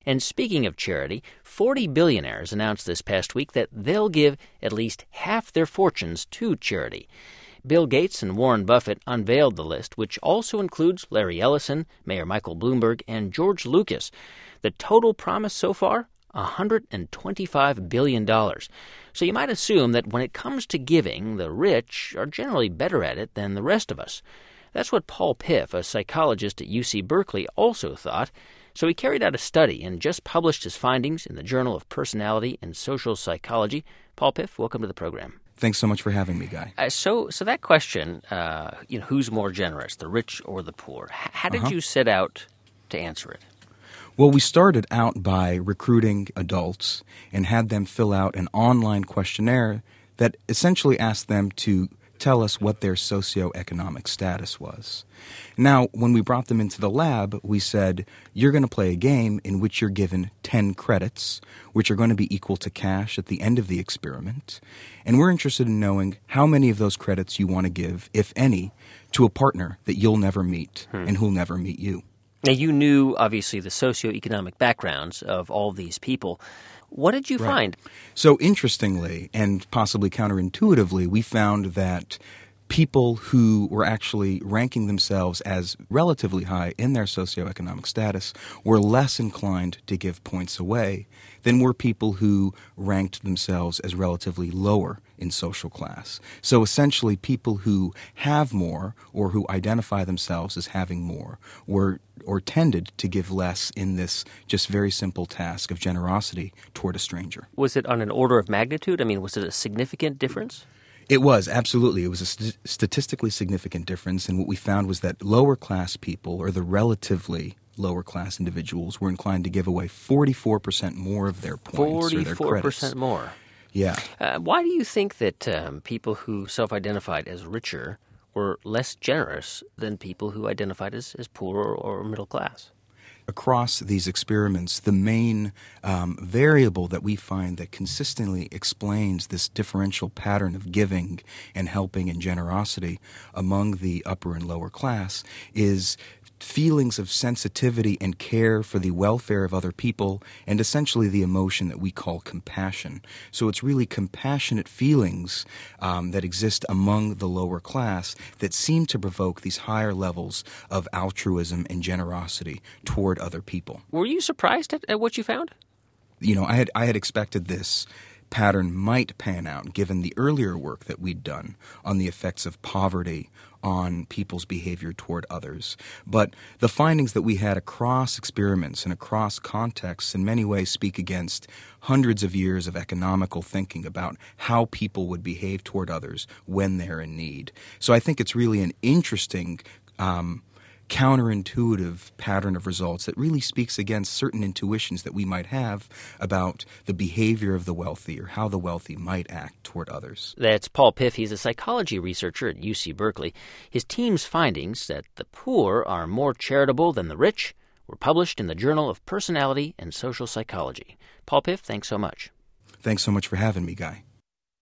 And speaking of charity, 40 billionaires announced this past week that they'll give at least half their fortunes to charity. Bill Gates and Warren Buffett unveiled the list, which also includes Larry Ellison, Mayor Michael Bloomberg, and George Lucas. The total promise so far? $125 billion. So you might assume that when it comes to giving, the rich are generally better at it than the rest of us. That's what Paul Piff, a psychologist at UC Berkeley, also thought. So he carried out a study and just published his findings in the Journal of Personality and Social Psychology. Paul Piff, welcome to the program. Thanks so much for having me, Guy. So that question, who's more generous, the rich or the poor? How did you set out to answer it? Well, we started out by recruiting adults and had them fill out an online questionnaire that essentially asked them to tell us what their socioeconomic status was. Now, when we brought them into the lab, we said, you're going to play a game in which you're given 10 credits, which are going to be equal to cash at the end of the experiment. And we're interested in knowing how many of those credits you want to give, if any, to a partner that you'll never meet and who'll never meet you. Now, you knew, obviously, the socioeconomic backgrounds of all these people. What did you find? So interestingly, and possibly counterintuitively, we found that people who were actually ranking themselves as relatively high in their socioeconomic status were less inclined to give points away than were people who ranked themselves as relatively lower in social class. So essentially, people who have more or who identify themselves as having more or tended to give less in this just very simple task of generosity toward a stranger. Was it on an order of magnitude? I mean, was it a significant difference? It was, absolutely. It was a statistically significant difference, and what we found was that lower class people, or the relatively lower class individuals, were inclined to give away 44% more of their points or their credits. 44% more. Yeah. Why do you think that people who self-identified as richer were less generous than people who identified as poor or middle class? Across these experiments, the main variable that we find that consistently explains this differential pattern of giving and helping and generosity among the upper and lower class is feelings of sensitivity and care for the welfare of other people, and essentially the emotion that we call compassion. So it's really compassionate feelings that exist among the lower class that seem to provoke these higher levels of altruism and generosity toward other people. Were you surprised at what you found? You know, I had expected this pattern might pan out given the earlier work that we'd done on the effects of poverty on people's behavior toward others. But the findings that we had across experiments and across contexts in many ways speak against hundreds of years of economical thinking about how people would behave toward others when they're in need. So I think it's really an interesting counterintuitive pattern of results that really speaks against certain intuitions that we might have about the behavior of the wealthy or how the wealthy might act toward others. That's Paul Piff. He's a psychology researcher at UC Berkeley. His team's findings that the poor are more charitable than the rich were published in the Journal of Personality and Social Psychology. Paul Piff, thanks so much. Thanks so much for having me, Guy.